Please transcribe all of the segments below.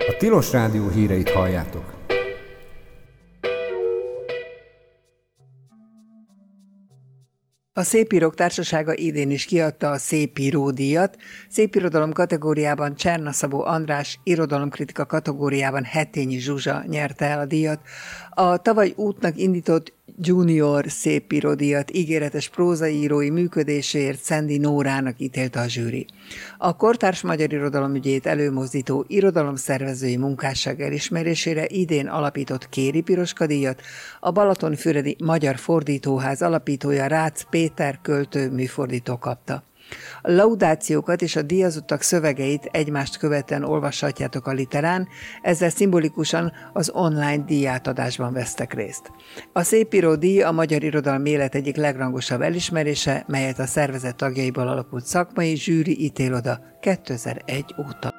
A Tilos Rádió híreit halljátok. A Szépírók Társasága idén is kiadta a Szépíró díjat. Szépirodalom kategóriában Cserna Szabó András, irodalomkritika kategóriában Hetényi Zsuzsa nyerte el a díjat. A tavaly útnak indított Junior Szépíró díjat ígéretes prózaírói működéséért Szendi Nórának ítélte a zsűri. A kortárs magyar irodalom ügyét előmozdító irodalomszervezői munkásság elismerésére idén alapított Kéri Piroska díjat a Balatonfüredi Magyar Fordítóház alapítója Rácz Péter költő műfordító kapta. A laudációkat és a díjazottak szövegeit egymást követően olvashatjátok a Literán, ezzel szimbolikusan az online díjátadásban vesztek részt. A Szépíró díj a magyar irodalmi élet egyik legrangosabb elismerése, melyet a szervezet tagjaiból alakult szakmai zsűri ítél oda 2001 óta.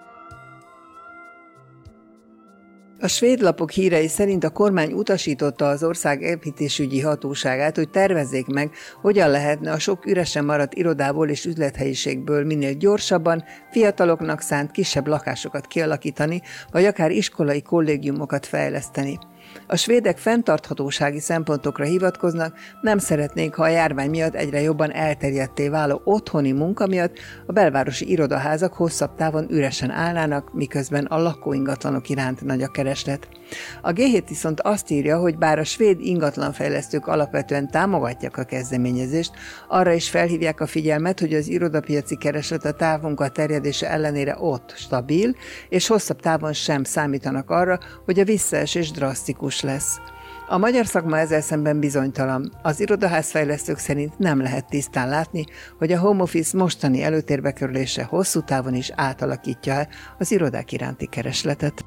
A svéd lapok hírei szerint a kormány utasította az ország építésügyi hatóságát, hogy tervezzék meg, hogyan lehetne a sok üresen maradt irodából és üzlethelyiségből minél gyorsabban fiataloknak szánt kisebb lakásokat kialakítani, vagy akár iskolai kollégiumokat fejleszteni. A svédek fenntarthatósági szempontokra hivatkoznak, nem szeretnék, ha a járvány miatt egyre jobban elterjedtté váló otthoni munka miatt a belvárosi irodaházak hosszabb távon üresen állnának, miközben a lakóingatlanok iránt nagy a kereslet. A G7 viszont azt írja, hogy bár a svéd ingatlanfejlesztők alapvetően támogatják a kezdeményezést, arra is felhívják a figyelmet, hogy az irodapiaci kereslet a távmunka terjedése ellenére ott stabil, és hosszabb távon sem számítanak arra, hogy a visszaesés drasztikus lesz. A magyar szakma ezzel szemben bizonytalan. Az irodaházfejlesztők szerint nem lehet tisztán látni, hogy a home office mostani előtérbe kerülése hosszú távon is átalakítja az irodák iránti keresletet.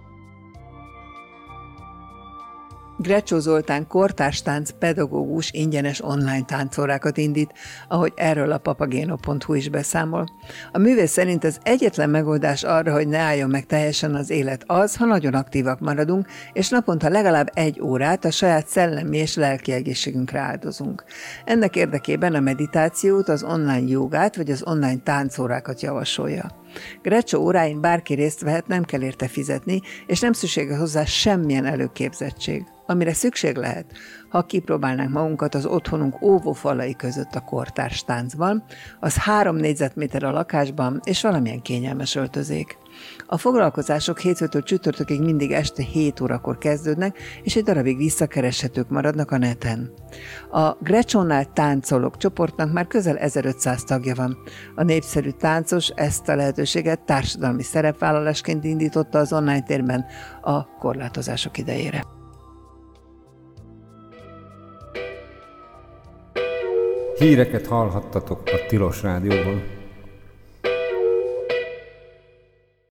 Grecsó Zoltán kortárstánc pedagógus ingyenes online táncórákat indít, ahogy erről a papageno.hu is beszámol. A művész szerint az egyetlen megoldás arra, hogy ne álljon meg teljesen az élet az, ha nagyon aktívak maradunk, és naponta legalább 1 órát a saját szellemi és lelki egészségünkre áldozunk. Ennek érdekében a meditációt, az online jogát vagy az online táncórákat javasolja. Grecsó óráin bárki részt vehet, nem kell érte fizetni, és nem szükséges hozzá semmilyen előképzettség. Amire szükség lehet, ha kipróbálnánk magunkat az otthonunk óvófalai között a kortárs táncban, az 3 négyzetméter a lakásban és valamilyen kényelmes öltözék. A foglalkozások hétfőtől csütörtökig mindig este 7 órakor kezdődnek, és egy darabig visszakereshetők maradnak a neten. A Grecsónál táncolók csoportnak már közel 1500 tagja van. A népszerű táncos ezt a lehetőséget társadalmi szerepvállalásként indította az online térben a korlátozások idejére. Híreket hallhattatok a Tilos Rádióban.